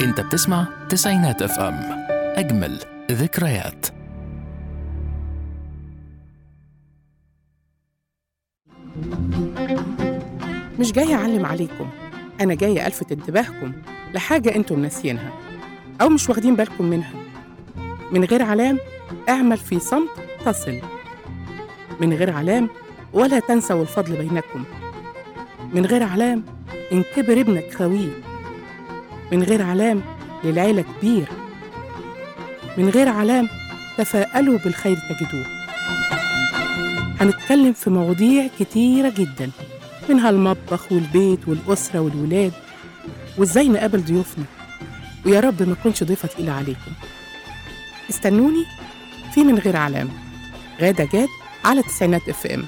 انت بتسمع تسعينات اف ام، اجمل ذكريات. مش جاية أعلم عليكم، أنا جاية ألفت انتباهكم لحاجة أنتم ناسيينها أو مش واخدين بالكم منها. من غير علام اعمل في صمت تصل، من غير علام ولا تنسوا الفضل بينكم، من غير علام إن كبر ابنك خويه، من غير علام للعيلة كبير، من غير علام تفاءلوا بالخير تجدوه. هنتكلم في مواضيع كتيرة جدا، منها المطبخ والبيت والأسرة والولاد وإزاي نقابل ضيوفنا، ويا رب ما أكونش ضيفة تقيلة عليكم. استنوني في من غير علام، غادة جاد على تسعينات اف ام.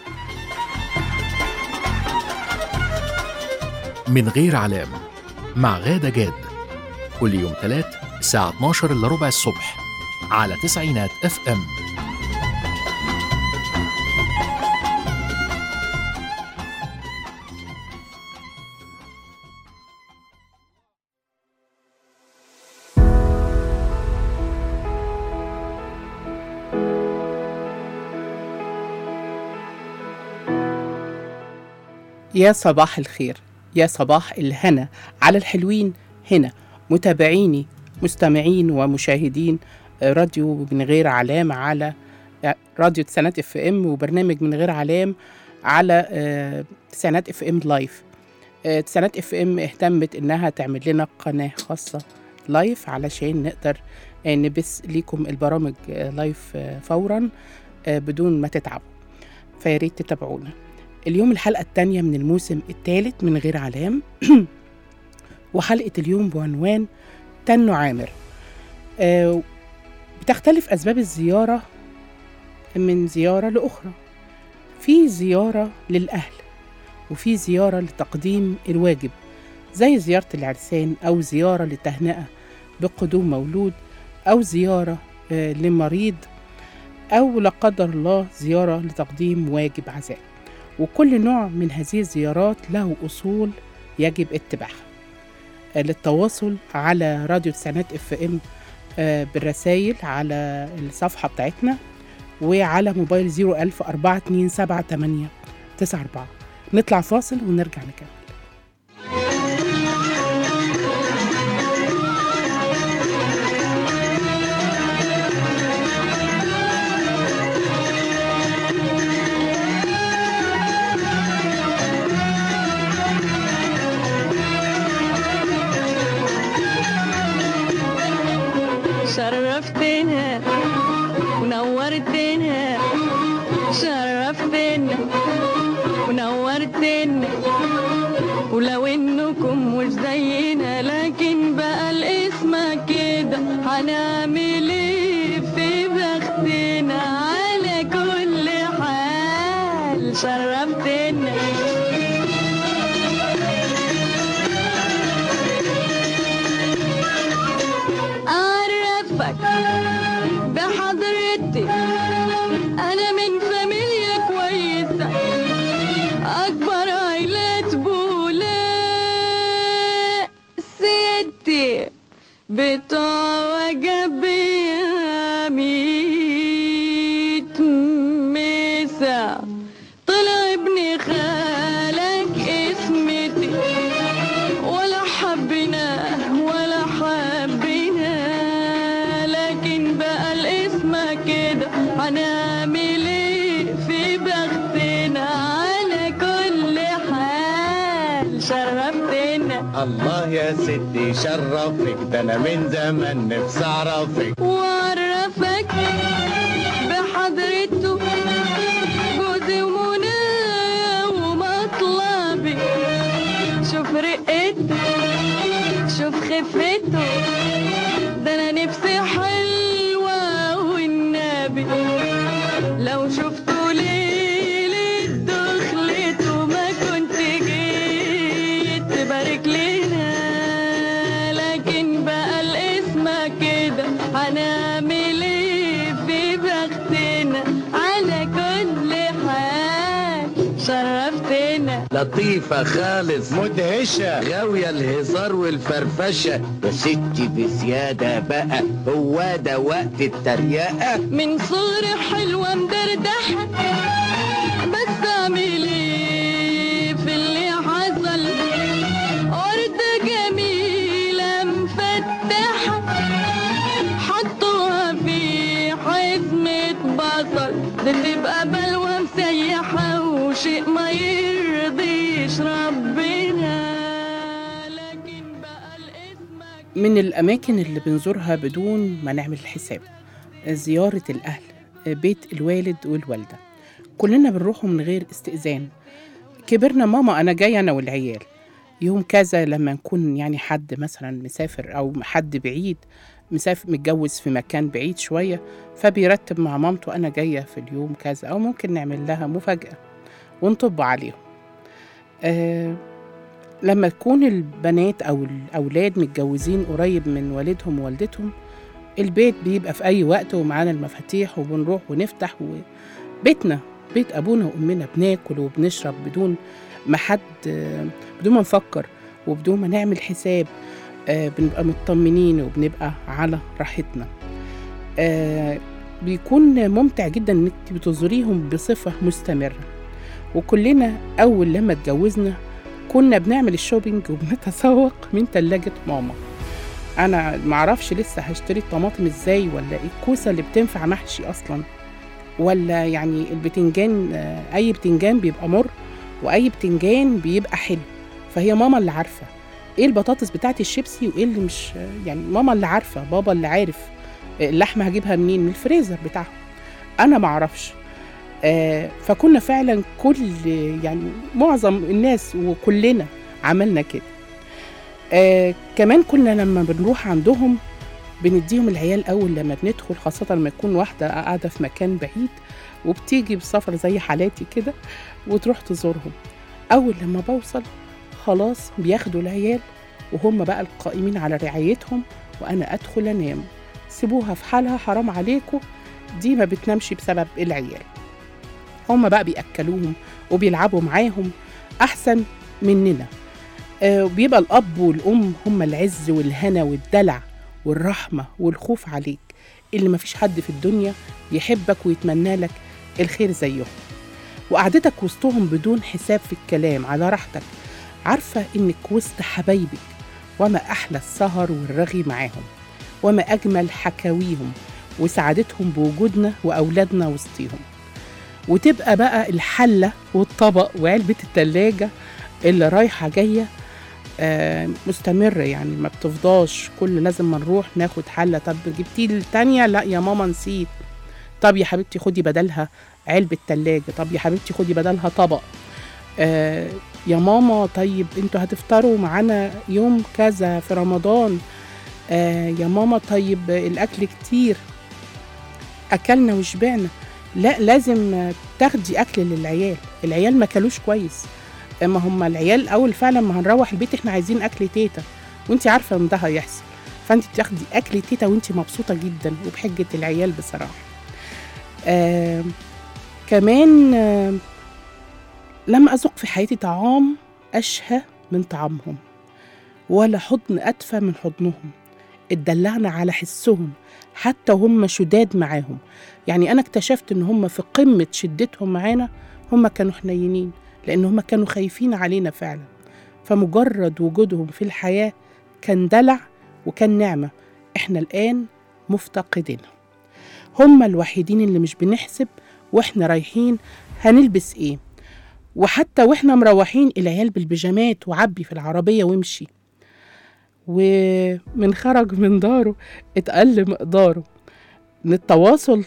من غير علام مع غادة جاد، كل يوم 3 الساعة 12 إلا ربع الصبح على تسعينات اف ام. يا صباح الخير، يا صباح الهنا على الحلوين هنا، متابعيني مستمعين ومشاهدين راديو من غير علام على راديو تسعينات اف ام، وبرنامج من غير علام على تسعينات اف ام لايف. تسعينات اف ام اهتمت انها تعمل لنا قناة خاصة لايف علشان نقدر نبث ليكم البرامج لايف فورا بدون ما تتعبوا، فياريت تتابعونا. اليوم الحلقة الثانية من الموسم الثالث من غير علام وحلقة اليوم بعنوان تنو عامر. بتختلف أسباب الزيارة من زيارة لأخرى، في زيارة للأهل وفي زيارة لتقديم الواجب زي زيارة العرسان، أو زيارة لتهنئة بقدوم مولود، أو زيارة لمريض، أو لا قدر الله زيارة لتقديم واجب عزاء. وكل نوع من هذه الزيارات له أصول يجب اتباعها. للتواصل على راديو تسعينات اف ام بالرسائل على الصفحة بتاعتنا، وعلى موبايل 01042278894. نطلع فاصل ونرجع نكمل. شرفتنا ونورتنا، شرفتنا ونورتنا، ولو انكم مش زينا لكن بقى الاسم كده، هنعمل ايه في بختنا؟ على كل حال شرفتنا. بحضرتي أنا من فاميليا كويسة، أكبر عائلات بولاق، ستي بتوع وجب ميت مسا، طلع ابن خالك اسمتي، ولا حبيناه ولا حبيناه، لكن بقى الاسم كده، هنعمل ايه في بختنا؟ على كل حال شرفتنا. الله يا ستي شرفك، ده انا من زمان نفسي اعرفك وعرفك بحضرته جوزي ومنى ومطلبي، شوف رقته شوف خفته، ده انا نفسي حلوة والنبي، لو شفتوا ليلة دخلته ما كنت جيت تبارك لنا، لكن بقى الاسم كده، هنعمل ايه في بختنا؟ على كل حال شرفتنا. لطيفة خالص مدهشة غاوية الهزار والفرفشة. يا ستي بزيادة بقى، هو ده وقت التريقة؟ من صغري حلوة مدردحة، بس اعمل ايه في اللي حصل؟ وردة جميلة مفتحة حطوها في حزمة بصل، دي تبقى بلوى مسيحة وشيء ما يرضيش ربنا. لكن بقى الاسمك من الأماكن اللي بنزورها بدون ما نعمل حساب زيارة الأهل، بيت الوالد والوالدة. كلنا بنروحوا من غير استئذان. كبرنا ماما أنا جاي أنا والعيال يوم كذا، لما نكون يعني حد مثلا مسافر أو حد بعيد مسافر متجوز في مكان بعيد شوية، فبيرتب مع مامته أنا جاية في اليوم كذا، أو ممكن نعمل لها مفاجأة ونطب عليهم. لما تكون البنات أو الأولاد متجوزين قريب من والدهم ووالدتهم، البيت بيبقى في أي وقت ومعانا المفاتيح وبنروح ونفتح، وبيتنا بيت أبونا وأمنا، بناكل وبنشرب بدون ما حد، بدون ما نفكر وبدون ما نعمل حساب. بنبقى مطمنين وبنبقى على راحتنا. بيكون ممتع جدا انك بتزوريهم بصفة مستمرة. وكلنا أول لما اتجوزنا كنا بنعمل الشوبينج وبنتسوق من تلاجة ماما. أنا معرفش لسه هشتري الطماطم ازاي، ولا الكوسة اللي بتنفع محشي أصلا، ولا يعني البتنجان، أي بتنجان بيبقى مر وأي بتنجان بيبقى حلو. فهي ماما اللي عارفة ايه البطاطس بتاعت الشيبسي وايه اللي مش، يعني ماما اللي عارفة، بابا اللي عارف اللحمة هجيبها منين، من الفريزر بتاعهم، أنا معرفش. فكنا فعلا يعني معظم الناس وكلنا عملنا كده. كمان كنا لما بنروح عندهم بنديهم العيال أول لما بندخل، خاصة لما يكون واحدة قاعدة في مكان بعيد وبتيجي بسفر زي حالاتي كده وتروح تزورهم. أول لما بوصل خلاص بياخدوا العيال وهم بقى القائمين على رعايتهم، وأنا أدخل أنام. سيبوها في حالها، حرام عليكم، دي ما بتنامش بسبب العيال. هم بقى بيأكلوهم وبيلعبوا معاهم أحسن مننا. بيبقى الأب والأم هم العز والهنا والدلع والرحمة والخوف عليك، اللي مفيش حد في الدنيا يحبك ويتمنى لك الخير زيهم. وقعدتك وسطهم بدون حساب في الكلام على راحتك، عارفة إنك وسط حبايبك، وما أحلى السهر والرغي معاهم، وما أجمل حكاويهم وسعادتهم بوجودنا وأولادنا وسطيهم. وتبقى بقى الحلة والطبق وعلبة التلاجة اللي رايحة جاية مستمرة، يعني ما بتفضاش. كل لازم ما نروح ناخد حلة، طب جبتي التانية؟ لا يا ماما نسيت. طب يا حبيبتي خدي بدلها علبة تلاجة، طب يا حبيبتي خدي بدلها طبق. يا ماما طيب انتوا هتفطروا معانا يوم كذا في رمضان. يا ماما طيب الأكل كتير، أكلنا وشبعنا. لا، لازم تاخدي أكل للعيال. العيال ما كلوش كويس، اما هم العيال أول فعلا ما هنروح البيت احنا عايزين أكل تيتا، وانتي عارفة ان ده هيحصل، فانتي بتاخدي أكل تيتا وانتي مبسوطة جدا وبحجة العيال بصراحة. كمان لما أذوق في حياتي طعام أشهى من طعامهم، ولا حضن أدفى من حضنهم. اتدلعنا على حسهم حتى هم شداد معاهم. يعني أنا اكتشفت إن هم في قمة شدتهم معانا هم كانوا حنينين، لأن هم كانوا خايفين علينا فعلا. فمجرد وجودهم في الحياة كان دلع وكان نعمة إحنا الآن مفتقدينها. هم الوحيدين اللي مش بنحسب وإحنا رايحين هنلبس إيه، وحتى وإحنا مروحين العيال بالبيجامات وعبي في العربية وامشي، ومن خرج من داره اتقل مقداره. للتواصل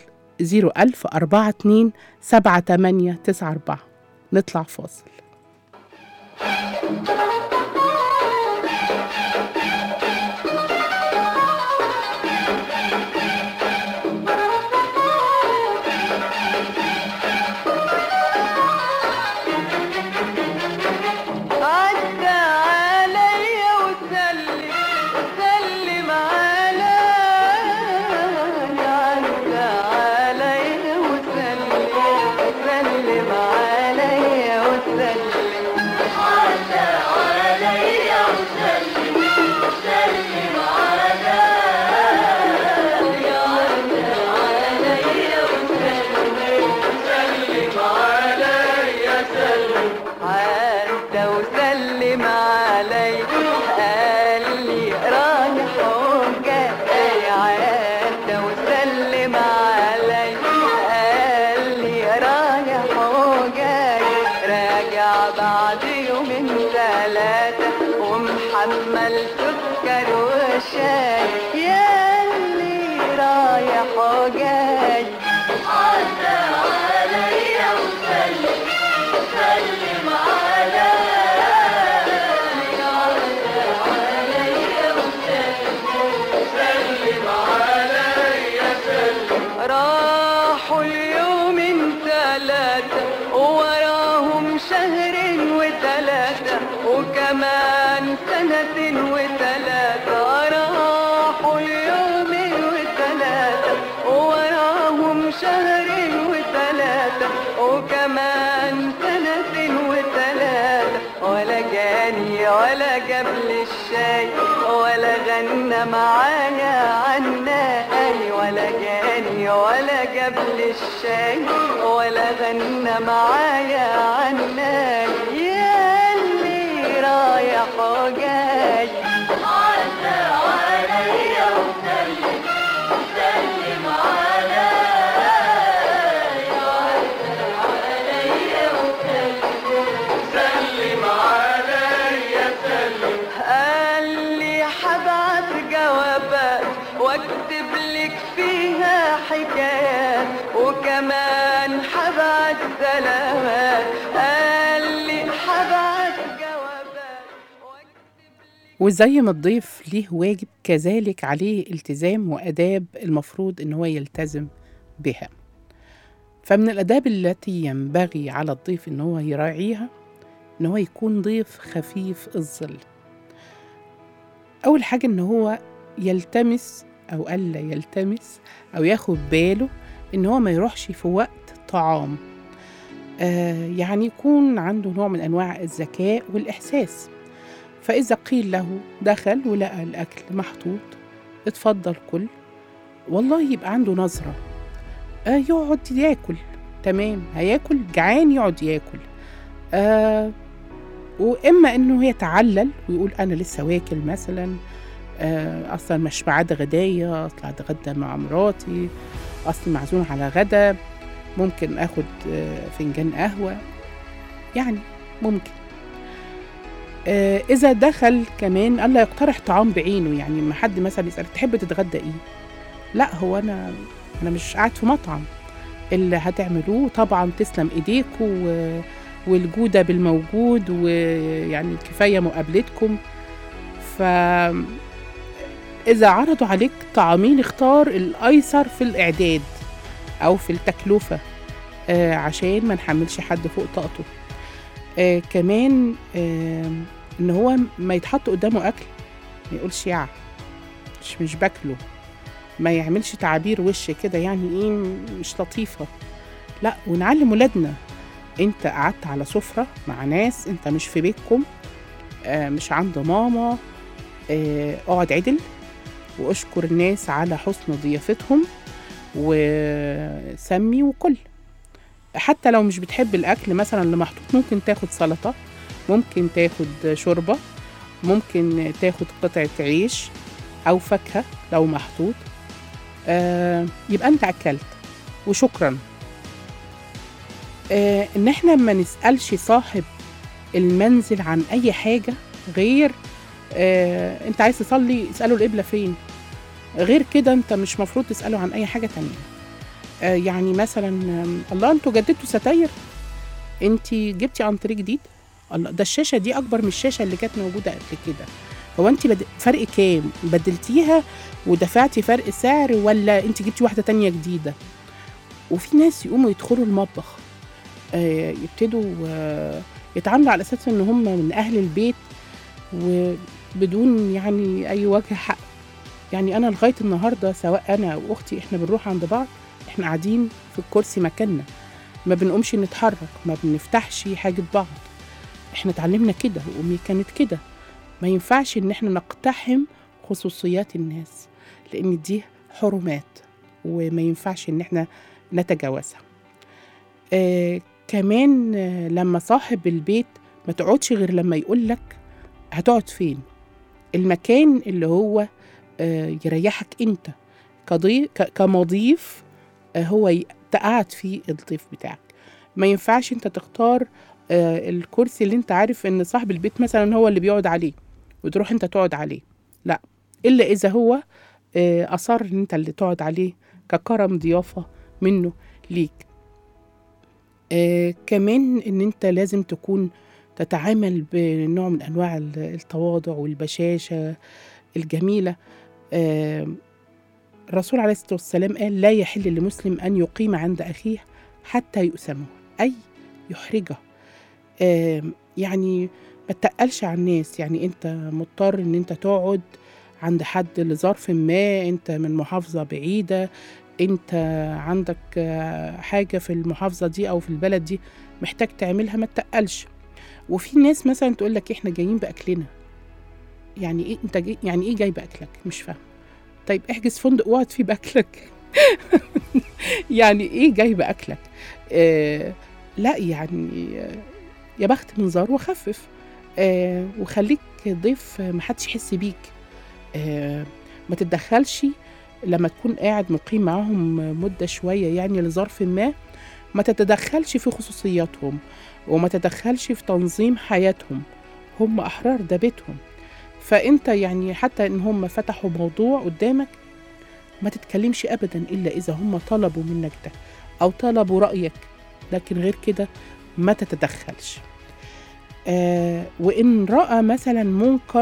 010427894. نطلع فاصل. سلم عليا وسلم ثلاثة ومحمل سكر وشاي، ياللي رايح وجاي عدى عليا وسلم سلم عليا، عدى عليا وسلم سلم عليا سلم. راحوا اليومين ثلاثة ووراهم شهر وثلاثة وكمان سنة وثلاثة، راحوا اليومين وثلاثة ووراهم شهر وثلاثة وكمان سنة وثلاثة، ولا جاني ولا جابلي الشاي ولا غنى معايا عناي، ولا جاني ولا جابلي الشاي ولا غنى معايا عناي، ياللي رايح وجاي عدى عليا وسلم سلم عليا، عدى عليا وسلم سلم عليا سلم. قال لي حبعت جوابات واكتب لك فيها حكايات وكمان حبعت سلامات، قال لي حبعت جوابات واكتب لك. وزي ما الضيف ليه واجب كذلك عليه التزام وآداب المفروض إن هو يلتزم بها. فمن الآداب التي ينبغي على الضيف إن هو يراعيها إن هو يكون ضيف خفيف الظل. أول حاجة إن هو يلتمس أو ألا يلتمس أو ياخد باله إن هو ما يروحش في وقت طعام، يعني يكون عنده نوع من أنواع الذكاء والإحساس. فإذا قيل له دخل ولقى الأكل محطوط اتفضل كل، والله يبقى عنده نظرة يقعد ياكل، تمام هياكل جعان يقعد ياكل، وإما إنه يتعلل ويقول أنا لسه واكل مثلا، أصلا مش بعد غدايا، أطلع أتغدى مع مراتي، أصلا معزوم على غدا، ممكن أخد فنجان قهوة، يعني ممكن. إذا دخل كمان ألا يقترح طعام بعينه، يعني لما حد مثلا يسأل تحب تتغدى إيه؟ لا هو أنا مش قاعد في مطعم، اللي هتعملوه طبعا تسلم إيديكوا والجودة بالموجود، ويعني كفاية مقابلتكم. فإذا عرضوا عليك طعامين اختار الأيسر في الإعداد أو في التكلفة، عشان ما نحملش حد فوق طاقته. كمان إن هو ما يتحط قدامه أكل ما يقولش يا مش باكله، ما يعملش تعابير وش كده يعني إيه مش لطيفة، لا. ونعلم ولادنا انت قعدت على سفرة مع ناس، انت مش في بيتكم، مش عند ماما، اقعد عدل واشكر الناس على حسن ضيافتهم وسمي وكل. حتى لو مش بتحب الاكل مثلا اللي محطوط، ممكن تاخد سلطة، ممكن تاخد شوربة، ممكن تاخد قطعة عيش او فاكهة لو محطوط، يبقى انت اكلت وشكرا. ان احنا ما نسألش صاحب المنزل عن اي حاجة غير انت عايز تصلي اسأله القبلة فين، غير كده انت مش مفروض تسأله عن اي حاجة تانية. يعني مثلا الله انتوا جددتوا ستاير، انتي جبتي عنتري جديد، الله ده الشاشة دي اكبر من الشاشة اللي كانت موجودة قبل كده، هو انتي فرق كام بدلتيها ودفعتي فرق سعر ولا انتي جبتي واحدة تانية جديدة؟ وفي ناس يقوموا يدخلوا المطبخ يبتدوا يتعاملوا على أساس إن هم من أهل البيت وبدون يعني أي وجه حق. يعني أنا لغاية النهاردة سواء أنا أو أختي إحنا بنروح عند بعض، إحنا قاعدين في الكرسي مكاننا، ما بنقومش نتحرك، ما بنفتحش حاجة بعض، إحنا اتعلمنا كده وأمي كانت كده. ما ينفعش إن إحنا نقتحم خصوصيات الناس لأن دي حرمات وما ينفعش إن إحنا نتجاوزها. كمان لما صاحب البيت ما تقعدش غير لما يقول لك هتقعد فين، المكان اللي هو يريحك انت كمضيف، هو تقعد فيه الضيف بتاعك. ما ينفعش انت تختار الكرسي اللي انت عارف ان صاحب البيت مثلا هو اللي بيقعد عليه وتروح انت تقعد عليه، لا، الا اذا هو اصر ان انت اللي تقعد عليه ككرم ضيافة منه ليك. كمان ان انت لازم تكون تتعامل بنوع من انواع التواضع والبشاشة الجميلة. الرسول عليه الصلاة والسلام قال: لا يحل لمسلم أن يقيم عند أخيه حتى يؤسمه، أي يحرجه. يعني ما تقلش على الناس، يعني أنت مضطر أن أنت تقعد عند حد لظرف ما، أنت من محافظة بعيدة، أنت عندك حاجة في المحافظة دي أو في البلد دي محتاج تعملها، ما تقلش. وفي ناس مثلا تقول لك إحنا جايين بأكلنا. يعني إيه أنت يعني إيه جاي بأكلك؟ مش فاهم. طيب احجز فندق واقعد فيه بأكلك. يعني ايه جاي بأكلك؟ لا يعني يا بخت من زار وخفف. وخليك ضيف محدش يحس بيك. ما تتدخلش لما تكون قاعد مقيم معاهم مدة شوية، يعني لظرف ما تتدخلش في خصوصياتهم وما تتدخلش في تنظيم حياتهم. هم أحرار، ده بيتهم. فأنت يعني حتى إن هم فتحوا موضوع قدامك ما تتكلمش أبدا إلا إذا هم طلبوا منك ده أو طلبوا رأيك، لكن غير كده ما تتدخلش. وإن رأى مثلا منكر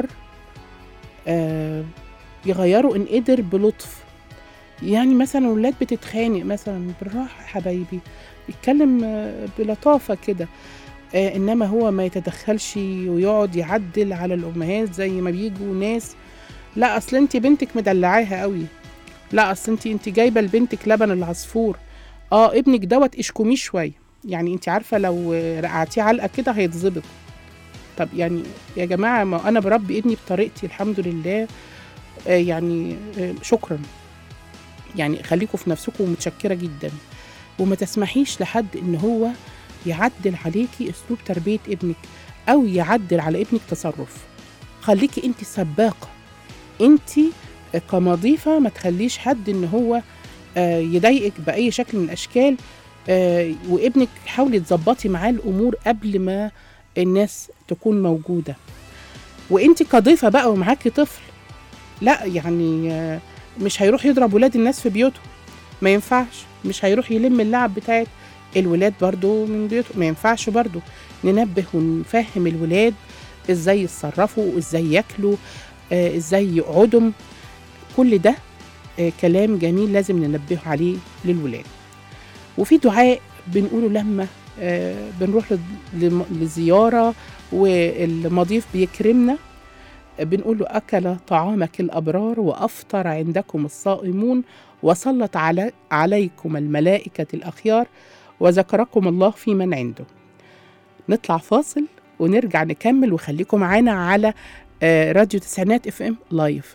يغيره إن قدر بلطف. يعني مثلا ولاد بتتخانق مثلا، بالراحة يا حبايبي، يتكلم بلطافة كده. إنما هو ما يتدخلش ويقعد يعدل على الأمهات زي ما بيجوا ناس: لا أصل أنت بنتك مدلعاها قوي، لا أصل أنت جايبة لبنتك لبن العصفور، ابنك دوت اشكميه شوية، يعني أنت عارفة لو رقعتيه علقة كده هيتظبط. طب يعني يا جماعة، ما أنا بربي ابني بطريقتي الحمد لله، يعني شكرا. يعني خليكوا في نفسكم، ومتشكرة جدا. وما تسمحيش لحد إن هو يعدل عليكي أسلوب تربية ابنك أو يعدل على ابنك تصرف. خليكي أنت سباقة، أنت كمضيفة ما تخليش حد إن هو يضايقك بأي شكل من الأشكال. وابنك حاولي تظبطي معاه الأمور قبل ما الناس تكون موجودة. وأنت كضيفة بقى ومعاكي طفل، لا يعني مش هيروح يضرب ولاد الناس في بيوتهم، ما ينفعش. مش هيروح يلم اللعب بتاعت الولاد برضو من بيوتهم، ما ينفعش. برضو ننبه ونفهم الولاد ازاي يتصرفوا، ازاي ياكلوا، ازاي يقعدوا. كل ده كلام جميل لازم ننبه عليه للولاد. وفي دعاء بنقوله لما بنروح لزيارة والمضيف بيكرمنا، بنقول له: أكل طعامك الأبرار وأفطر عندكم الصائمون وسلط عليكم الملائكة الأخيار وذكركم الله في من عنده. نطلع فاصل ونرجع نكمل، وخليكم معانا على راديو تسعينات FM لايف.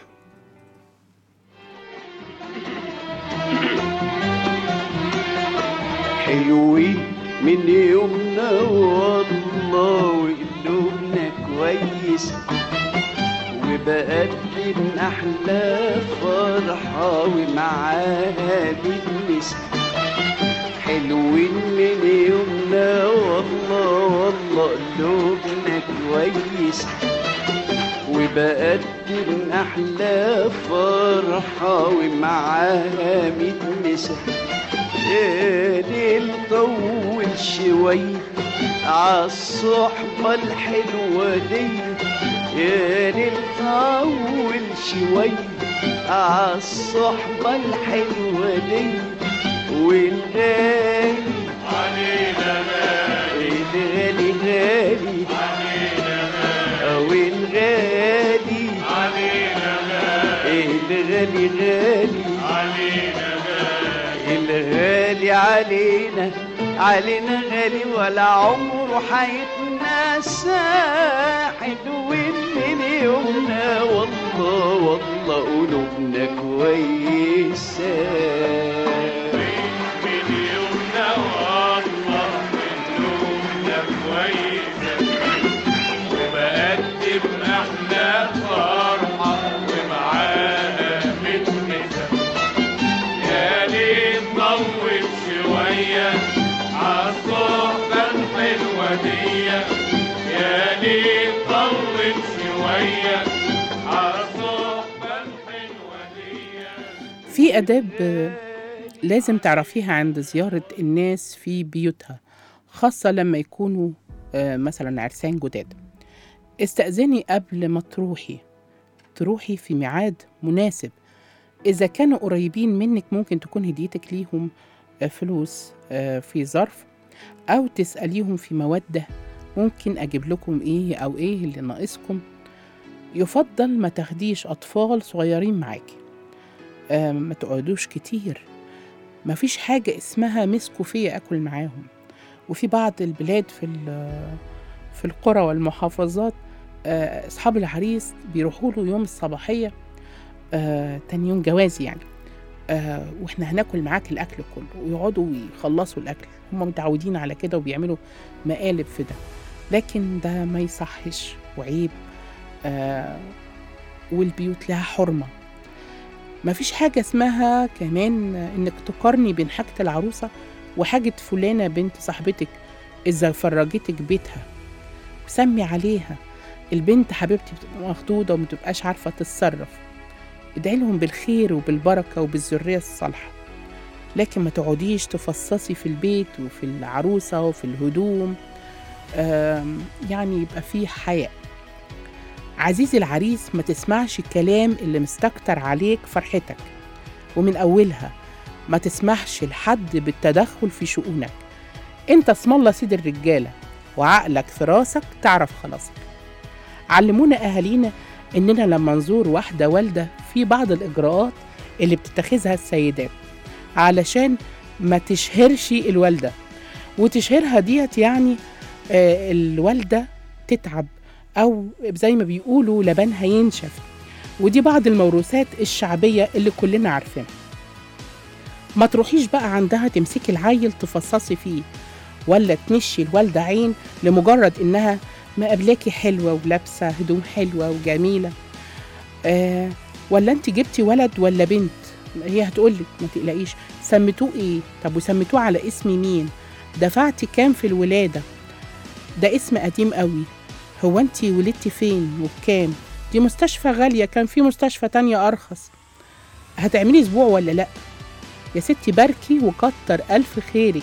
حلوين من يومنا والله، وقلوبنا كويس، وبقدم أحلى فرحة ومعاها بنمس. حلوين من يومنا والله قلوبنا كويس، وبقدم أحلى فرحة ومعاها بنمس. يا ليل طول شوية عالصحبة الحلوة دي، يا ليل طول شوية عالصحبة الحلوة دي. والغالي علينا غالي، الغالي غالي علينا غالي، والغالي علينا غالي، الغالي غالي علينا غالي، الغالي علينا علينا غالي، ولا عمره حيتنسى. حلوين من يومنا والله قلوبنا كويسة. من يومنا والله قلوبنا كويسة، وبقدم أحلى فرحة ومعاها بنمسة. يا ليل طول شوية عالصحبة الحلوة دي، في آداب لازم تعرفيها عند زيارة الناس في بيوتها، خاصة لما يكونوا مثلا عرسان جداد. استأذني قبل ما تروحي في ميعاد مناسب. إذا كانوا قريبين منك ممكن تكون هديتك ليهم فلوس في ظرف، أو تسأليهم في مودة ممكن أجيب لكم إيه أو إيه اللي ناقصكم. يفضل ما تاخديش أطفال صغيرين معاكي، ما تقعدوش كتير. ما فيش حاجة اسمها مسكوا فيا أكل معاهم. وفي بعض البلاد في القرى والمحافظات أصحاب العريس بيروحوا له يوم الصباحية تاني يوم جوازي يعني، وإحنا هناكل معاك الأكل كله، ويقعدوا يخلصوا الأكل. هم متعودين على كده وبيعملوا مقالب في ده، لكن ده ما يصحش وعيب. والبيوت لها حرمة. ما فيش حاجة اسمها كمان إنك تقارني بين حاجة العروسة وحاجة فلانة بنت صاحبتك. إذا فرجتك بيتها سمي عليها. البنت حبيبتي بتبقى مخضوضة ومتبقاش عارفة تتصرف. ادعي لهم بالخير وبالبركة وبالذرية الصالحة، لكن ما تقعديش تفصصي في البيت وفي العروسة وفي الهدوم. يعني يبقى فيه حياء. عزيزي العريس، ما تسمعش الكلام اللي مستكتر عليك فرحتك، ومن أولها ما تسمحش لحد بالتدخل في شؤونك. انت اسم الله سيد الرجالة، وعقلك في راسك تعرف خلاصك. علمونا أهالينا إننا لما نزور واحدة والدة في بعض الإجراءات اللي بتتخذها السيدات علشان ما تشهرش الوالدة، وتشهرها ديت يعني الوالدة تتعب، أو زي ما بيقولوا لبنها ينشف. ودي بعض الموروثات الشعبية اللي كلنا عارفينها. ما تروحيش بقى عندها تمسكي العيل تفصصي فيه، ولا تنشي الوالدة عين لمجرد إنها مقابلاكي حلوة ولابسة هدوم حلوة وجميلة. ولا انت جبتي ولد ولا بنت، هي هتقولك ما تقلقيش سميتوه ايه، طب وسميتوه على اسم مين، دفعتي كام في الولادة، ده اسم قديم قوي، هو انت ولدتي فين وبكام، دي مستشفى غالية كان في مستشفى تانية أرخص، هتعملي أسبوع ولا لأ. يا ستي باركي وكتر ألف خيرك.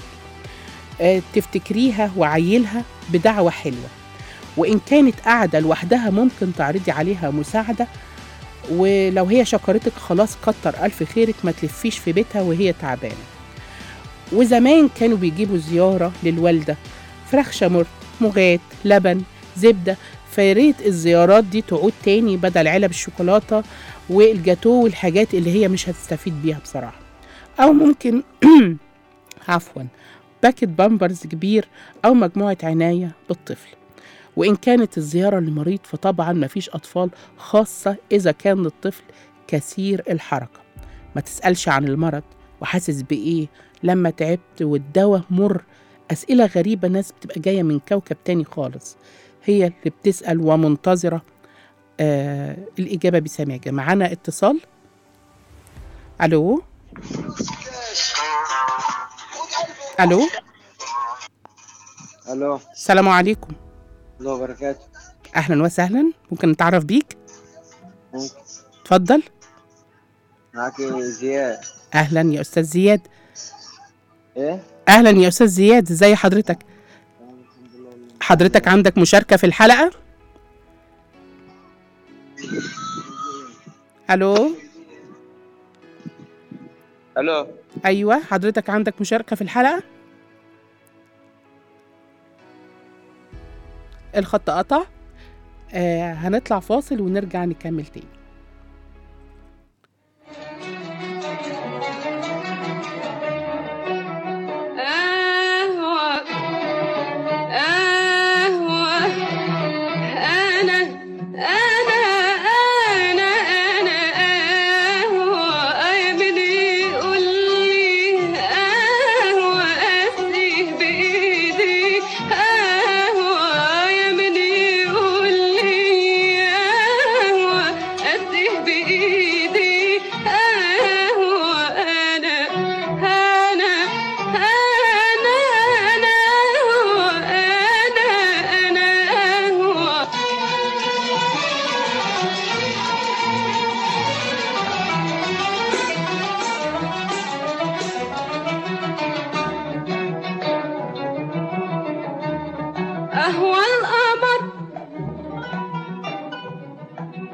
تفتكريها وعيلها بدعوة حلوة، وإن كانت قاعدة لوحدها ممكن تعرضي عليها مساعدة، ولو هي شكرتك خلاص كتر ألف خيرك، ما تلفيش في بيتها وهي تعبانة. وزمان كانوا بيجيبوا زيارة للوالدة فراخ شمر، مغات، لبن، زبدة، فياريت الزيارات دي تعود تاني بدل علب الشوكولاتة والجاتو والحاجات اللي هي مش هتستفيد بيها بصراحة. أو ممكن عفوا باكت بامبرز كبير أو مجموعة عناية بالطفل. وإن كانت الزيارة لمريض فطبعا مفيش أطفال، خاصة إذا كان الطفل كثير الحركة. ما تسألش عن المرض وحاسس بإيه لما تعبت والدواء مر. أسئلة غريبة، ناس بتبقى جاية من كوكب تاني خالص هي اللي بتسأل ومنتظرة الإجابة بسماجة. معانا اتصال. ألو ألو الو، السلام عليكم. الله وبركاته. أهلا وسهلا، ممكن نتعرف بيك؟ ممكن. اتفضل. معاك زياد. أهلا يا أستاذ زياد. ايه؟ أهلا يا أستاذ زياد، ازي حضرتك؟ حضرتك عندك مشاركة في الحلقة؟ ألو الو، أيوة، حضرتك عندك مشاركة في الحلقة؟ الخط قطع. هنطلع فاصل ونرجع نكمل تاني.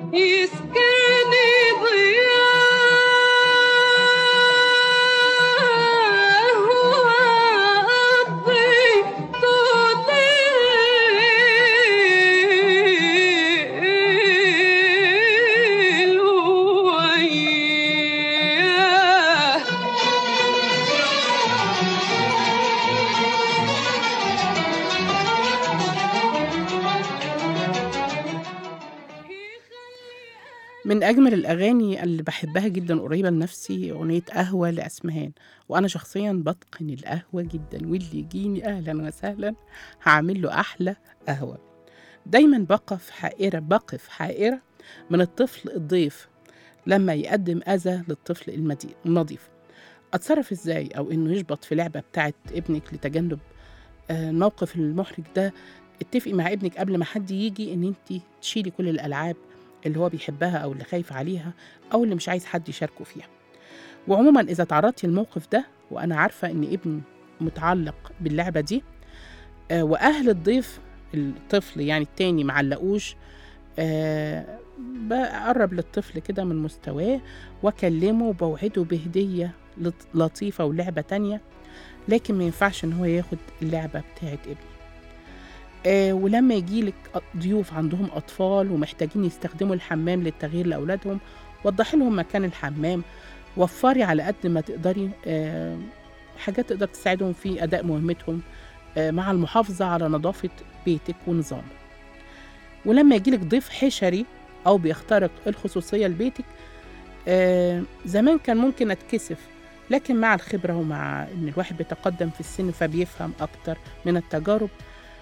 يسكني ضياه وأقضي طول الليل وياه. من أجمل الأغاني اللي بحبها جدا قريبة لنفسي أغنية قهوة لأسمهان، وأنا شخصيا بتقن القهوة جدا، واللي يجيني أهلا وسهلا هعمل له أحلى قهوة. دايما بقف حائرة من الطفل الضيف لما يقدم أذى للطفل النظيف. أتصرف إزاي؟ أو إنه يشبط في لعبة بتاعت ابنك لتجنب الموقف المحرج ده. اتفقي مع ابنك قبل ما حد يجي إن أنت تشيلي كل الألعاب اللي هو بيحبها أو اللي خايف عليها أو اللي مش عايز حد يشاركه فيها. وعموما إذا تعرضتي للموقف ده وأنا عارفة إن ابني متعلق باللعبة دي وأهل الضيف الطفل يعني التاني معلقوش، بقرب للطفل كده من مستواه وأكلمه وبوعده بهدية لطيفة ولعبة تانية، لكن ما ينفعش إن هو ياخد اللعبة بتاعت ابني. ولما يجيلك ضيوف عندهم أطفال ومحتاجين يستخدموا الحمام للتغيير لأولادهم، وضحي لهم مكان الحمام، وفري على قد ما تقدري حاجات تقدر تساعدهم في أداء مهمتهم مع المحافظة على نظافة بيتك ونظامه. ولما يجيلك ضيف حشري أو بيخترق الخصوصية لبيتك، زمان كان ممكن أتكسف، لكن مع الخبرة ومع إن الواحد بيتقدم في السن فبيفهم أكتر من التجارب،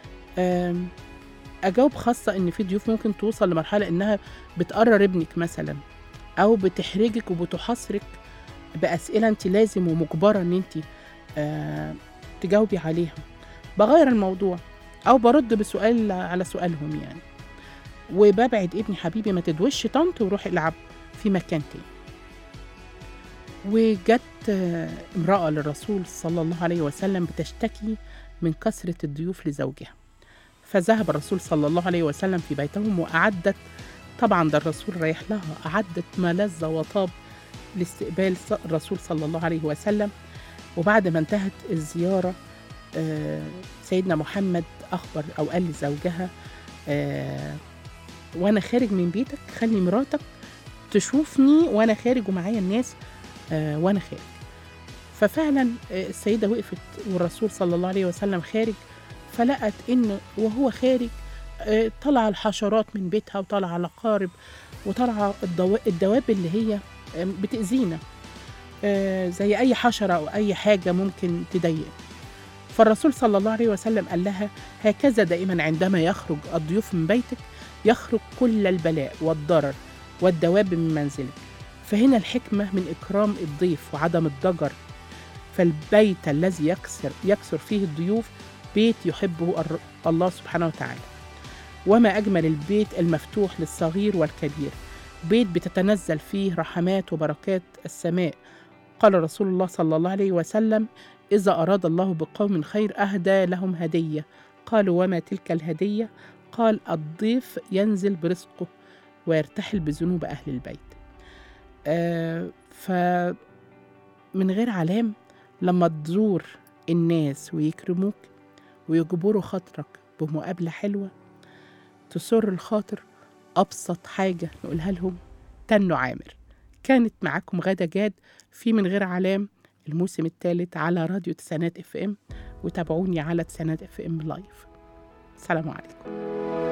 أجاوب خاصة إن في ضيوف ممكن توصل لمرحلة إنها بتقرر ابنك مثلا أو بتحرجك وبتحصرك بأسئلة أنت لازم ومجبرة إن أنت تجاوبي عليها. بغير الموضوع أو برد بسؤال على سؤالهم يعني، وببعد ابني حبيبي ما تدوش طنط وروح العب في مكان تاني. وجت امرأة للرسول صلى الله عليه وسلم بتشتكي من كثرة الضيوف لزوجها، فذهب الرسول صلى الله عليه وسلم في بيتهم وأعدت، طبعا ده الرسول رايح لها، أعدت ما لذ وطاب لاستقبال الرسول صلى الله عليه وسلم. وبعد ما انتهت الزيارة سيدنا محمد أخبر أو قال لزوجها وأنا خارج من بيتك خلي مراتك تشوفني وأنا خارج ومعايا الناس وأنا خارج. ففعلا السيدة وقفت والرسول صلى الله عليه وسلم خارج، فلقت إنه وهو خارج طلع الحشرات من بيتها وطلع العقارب وطلع الدواب اللي هي بتأذينا زي أي حشرة أو أي حاجة ممكن تضايق. فالرسول صلى الله عليه وسلم قال لها هكذا دائما عندما يخرج الضيوف من بيتك يخرج كل البلاء والضرر والدواب من منزلك. فهنا الحكمة من إكرام الضيف وعدم الضجر. فالبيت الذي يكثر فيه الضيوف بيت يحبه الله سبحانه وتعالى. وما أجمل البيت المفتوح للصغير والكبير، بيت بتتنزل فيه رحمات وبركات السماء. قال رسول الله صلى الله عليه وسلم إذا أراد الله بقوم خير أهدى لهم هدية. قالوا وما تلك الهدية؟ قال الضيف ينزل برزقه ويرتحل بذنوب أهل البيت. فمن غير علام لما تزور الناس ويكرموك ويجبروا خاطرك بمقابلة حلوة تسر الخاطر، أبسط حاجة نقولها لهم تنوا عامر. كانت معاكم غادة جاد في من غير علام الموسم الثالث على راديو تسعينات FM، وتابعوني على تسعينات FM لايف. السلام عليكم.